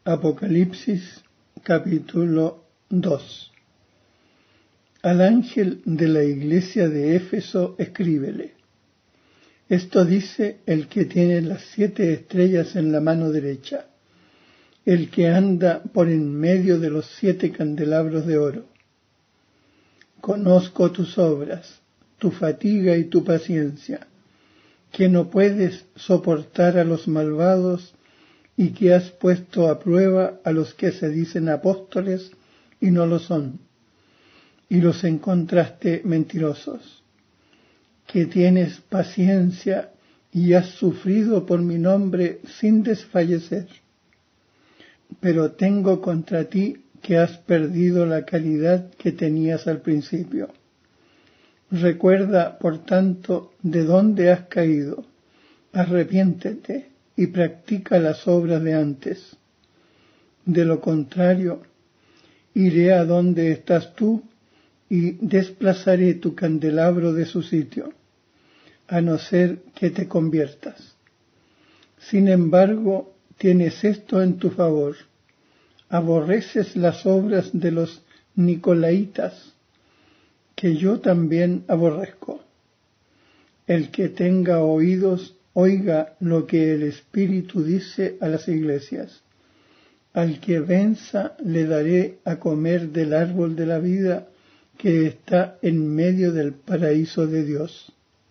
Apocalipsis capítulo 2. Al ángel de la iglesia de Éfeso escríbele: esto dice el que tiene las 7 estrellas en la mano derecha, el que anda por en medio de los 7 candelabros de oro. Conozco tus obras, tu fatiga y tu paciencia, que no puedes soportar a los malvados y que has puesto a prueba a los que se dicen apóstoles y no lo son, y los encontraste mentirosos, que tienes paciencia y has sufrido por mi nombre sin desfallecer. Pero tengo contra ti que has perdido la caridad que tenías al principio. Recuerda, por tanto, de dónde has caído, arrepiéntete y practica las obras de antes. De lo contrario, iré a donde estás tú y desplazaré tu candelabro de su sitio, a no ser que te conviertas. Sin embargo, tienes esto en tu favor: aborreces las obras de los nicolaitas, que yo también aborrezco. El que tenga oídos, oiga lo que el Espíritu dice a las iglesias. Al que venza le daré a comer del árbol de la vida que está en medio del paraíso de Dios.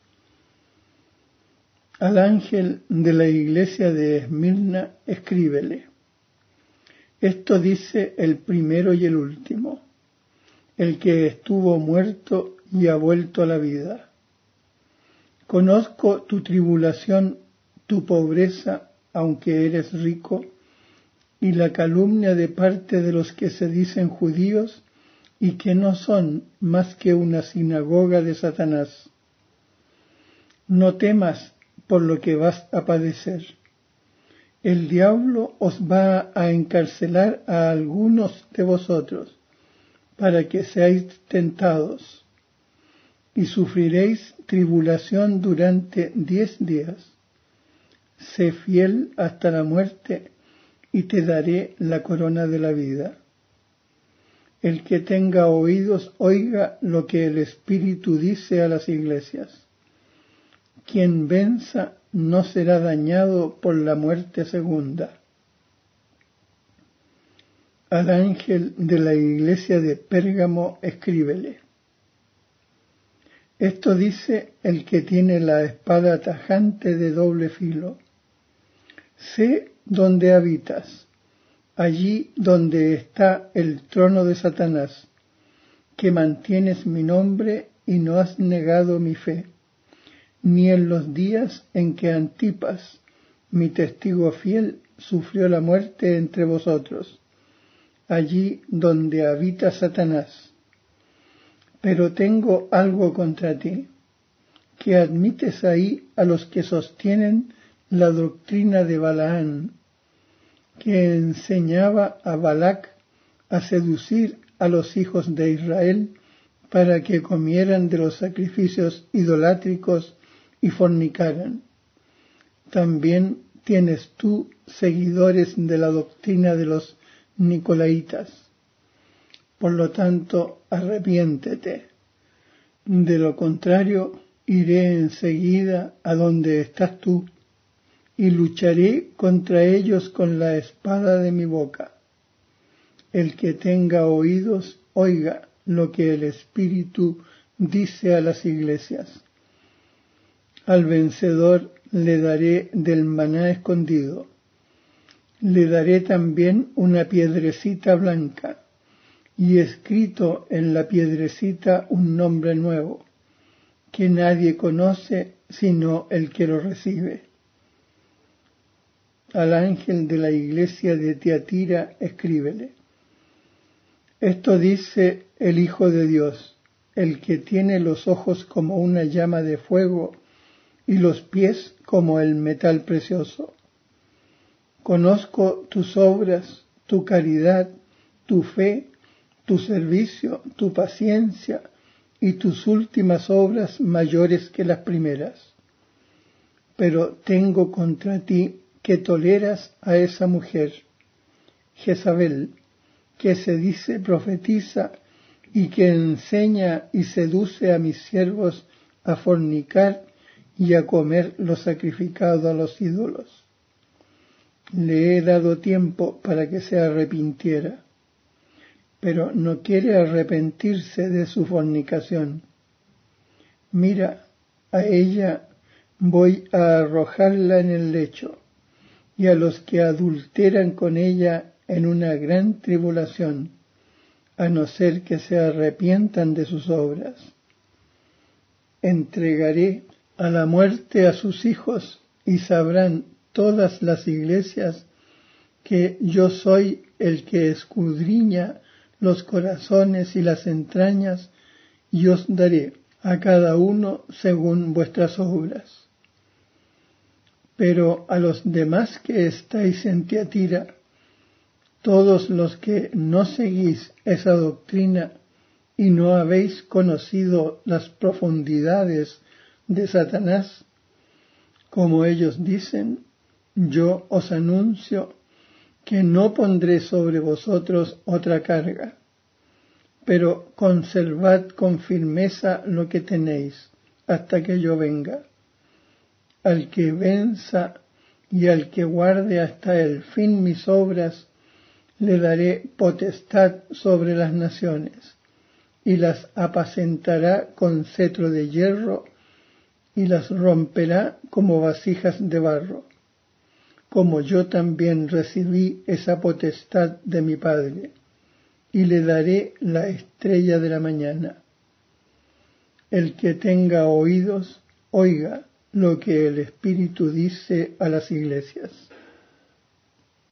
Al ángel de la iglesia de Esmirna escríbele: esto dice el primero y el último, el que estuvo muerto y ha vuelto a la vida. Conozco tu tribulación, tu pobreza, aunque eres rico, y la calumnia de parte de los que se dicen judíos y que no son más que una sinagoga de Satanás. No temas por lo que vas a padecer. El diablo os va a encarcelar a algunos de vosotros, para que seáis tentados, y sufriréis tribulación durante 10 días. Sé fiel hasta la muerte, y te daré la corona de la vida. El que tenga oídos, oiga lo que el Espíritu dice a las iglesias. Quien venza no será dañado por la muerte segunda. Al ángel de la iglesia de Pérgamo escríbele: esto dice el que tiene la espada tajante de doble filo. Sé dónde habitas, allí donde está el trono de Satanás, que mantienes mi nombre y no has negado mi fe, ni en los días en que Antipas, mi testigo fiel, sufrió la muerte entre vosotros, allí donde habita Satanás. Pero tengo algo contra ti, que admites ahí a los que sostienen la doctrina de Balaán, que enseñaba a Balac a seducir a los hijos de Israel para que comieran de los sacrificios idolátricos y fornicaran. También tienes tú seguidores de la doctrina de los nicolaitas. Por lo tanto, arrepiéntete. De lo contrario, iré enseguida a donde estás tú y lucharé contra ellos con la espada de mi boca. El que tenga oídos, oiga lo que el Espíritu dice a las iglesias. Al vencedor le daré del maná escondido. Le daré también una piedrecita blanca, y escrito en la piedrecita un nombre nuevo, que nadie conoce sino el que lo recibe. Al ángel de la iglesia de Tiatira escríbele: esto dice el Hijo de Dios, el que tiene los ojos como una llama de fuego y los pies como el metal precioso. Conozco tus obras, tu caridad, tu fe, tu servicio, tu paciencia y tus últimas obras mayores que las primeras. Pero tengo contra ti que toleras a esa mujer, Jezabel, que se dice profetiza y que enseña y seduce a mis siervos a fornicar y a comer lo sacrificado a los ídolos. Le he dado tiempo para que se arrepintiera, pero no quiere arrepentirse de su fornicación. Mira, a ella voy a arrojarla en el lecho, y a los que adulteran con ella en una gran tribulación, a no ser que se arrepientan de sus obras. Entregaré a la muerte a sus hijos, y sabrán todas las iglesias que yo soy el que escudriña los corazones y las entrañas, y os daré a cada uno según vuestras obras. Pero a los demás que estáis en Tiatira, todos los que no seguís esa doctrina y no habéis conocido las profundidades de Satanás, como ellos dicen, yo os anuncio que no pondré sobre vosotros otra carga, pero conservad con firmeza lo que tenéis hasta que yo venga. Al que venza y al que guarde hasta el fin mis obras, le daré potestad sobre las naciones, y las apacentará con cetro de hierro, y las romperá como vasijas de barro, como yo también recibí esa potestad de mi Padre, y le daré la estrella de la mañana. El que tenga oídos, oiga lo que el Espíritu dice a las iglesias.